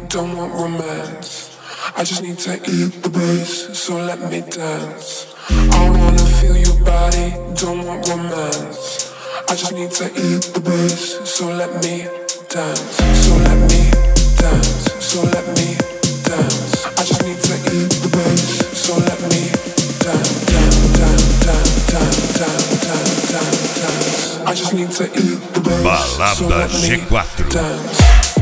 don't want romance. I just need to eat the bass, so let me dance. I wanna feel your body, don't want romance. I just need to eat the bass, so let me dance. So let me dance, so let me dance. I just need to eat the bass, so let me dance, dance, dance, dance, dance, dance, dance, dance, dance. I just need to eat the bass, so let me dance.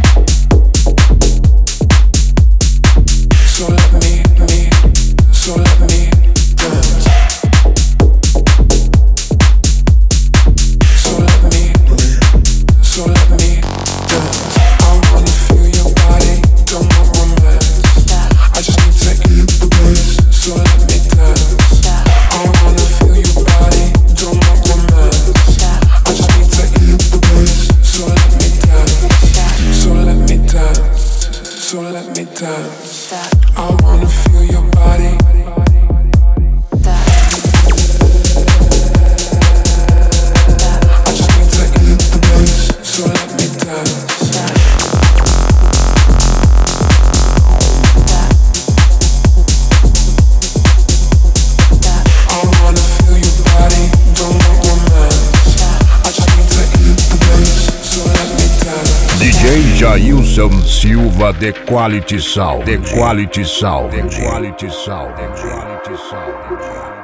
So let me dance. So let me dance. I wanna feel your body, don't want romance. I just need to eat the bass, so let me dance. I wanna feel your body, don't want romance. I just need to eat the bass, so let me dance. So let me dance. So let me dance. I wanna feel your body. I just need to eat the bass, so let me dance. I wanna feel your body, don't want romance. I just need to eat the bass, so let me dance. DJ Jailson Silva, The Quality Sound, The Quality Sound, The Quality Sound, The Quality Sound.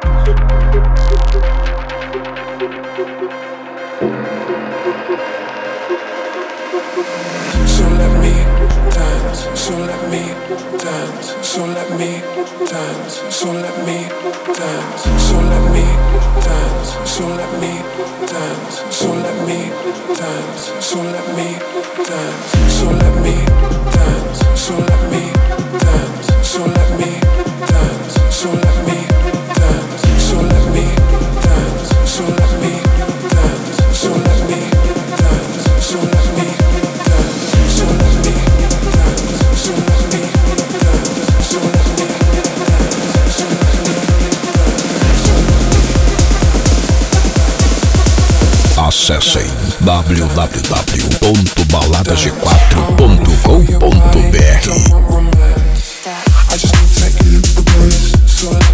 So let me dance, so let me dance, so let me dance, so let me dance, so let me dance, so let me dance, so let me dance, so let me dance, so let me dance, so let me dance, so let me dance, so let me dance, so let me dance, so let me dance, so let me dance, so let me Acessem www.baladag4.com.br. I just need to eat the bass, so